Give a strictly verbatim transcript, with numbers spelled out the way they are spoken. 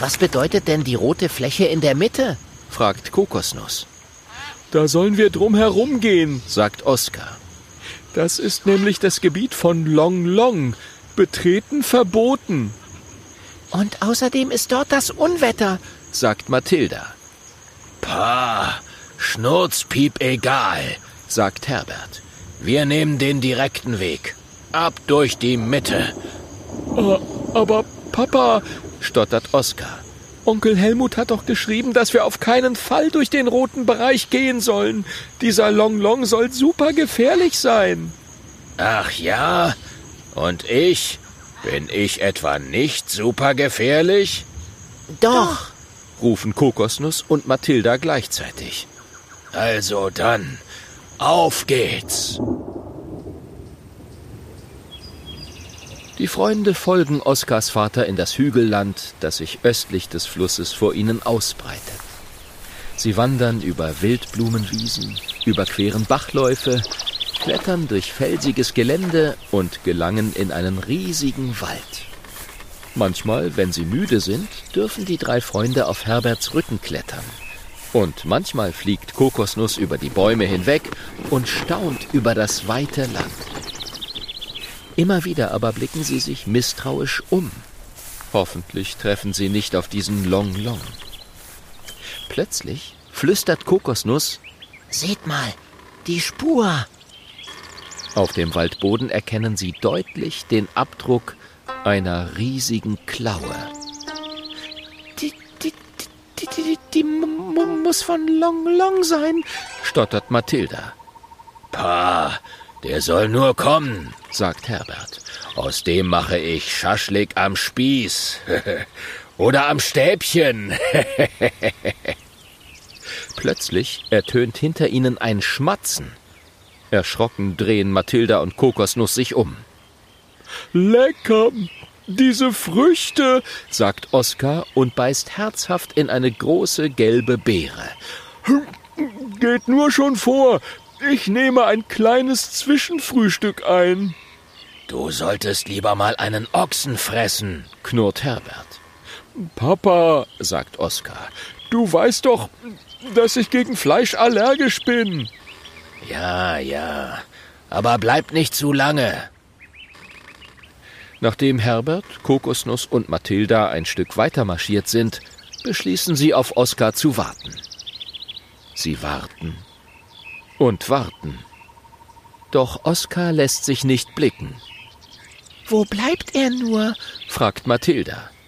Was bedeutet denn die rote Fläche in der Mitte? Fragt Kokosnuss. Da sollen wir drum herum gehen, sagt Oskar. Das ist nämlich das Gebiet von Long Long. Betreten verboten. Und außerdem ist dort das Unwetter, sagt Mathilda. Pah, Schnurzpiep egal, sagt Herbert. Wir nehmen den direkten Weg. Ab durch die Mitte. Uh, aber Papa, stottert Oskar. Onkel Helmut hat doch geschrieben, dass wir auf keinen Fall durch den roten Bereich gehen sollen. Dieser Long Long soll super gefährlich sein. Ach ja? Und ich? Bin ich etwa nicht super gefährlich? Doch, rufen Kokosnuss und Mathilda gleichzeitig. Also dann, auf geht's. Die Freunde folgen Oskars Vater in das Hügelland, das sich östlich des Flusses vor ihnen ausbreitet. Sie wandern über Wildblumenwiesen, überqueren Bachläufe, klettern durch felsiges Gelände und gelangen in einen riesigen Wald. Manchmal, wenn sie müde sind, dürfen die drei Freunde auf Herberts Rücken klettern. Und manchmal fliegt Kokosnuss über die Bäume hinweg und staunt über das weite Land. Immer wieder aber blicken sie sich misstrauisch um. Hoffentlich treffen sie nicht auf diesen Long Long. Plötzlich flüstert Kokosnuss: »Seht mal, die Spur!« Auf dem Waldboden erkennen sie deutlich den Abdruck einer riesigen Klaue. Die, die, die, die, die, die muss von Long Long sein, stottert Mathilda. Pah, der soll nur kommen, sagt Herbert. Aus dem mache ich Schaschlik am Spieß. Oder am Stäbchen. Plötzlich ertönt hinter ihnen ein Schmatzen. Erschrocken drehen Mathilda und Kokosnuss sich um. Lecker, diese Früchte, sagt Oskar und beißt herzhaft in eine große gelbe Beere. Geht nur schon vor, ich nehme ein kleines Zwischenfrühstück ein. Du solltest lieber mal einen Ochsen fressen, knurrt Herbert. Papa, sagt Oskar, du weißt doch, dass ich gegen Fleisch allergisch bin. Ja, ja, aber bleib nicht zu lange. Nachdem Herbert, Kokosnuss und Mathilda ein Stück weiter marschiert sind, beschließen sie, auf Oskar zu warten. Sie warten und warten. Doch Oskar lässt sich nicht blicken. »Wo bleibt er nur?« fragt Mathilda.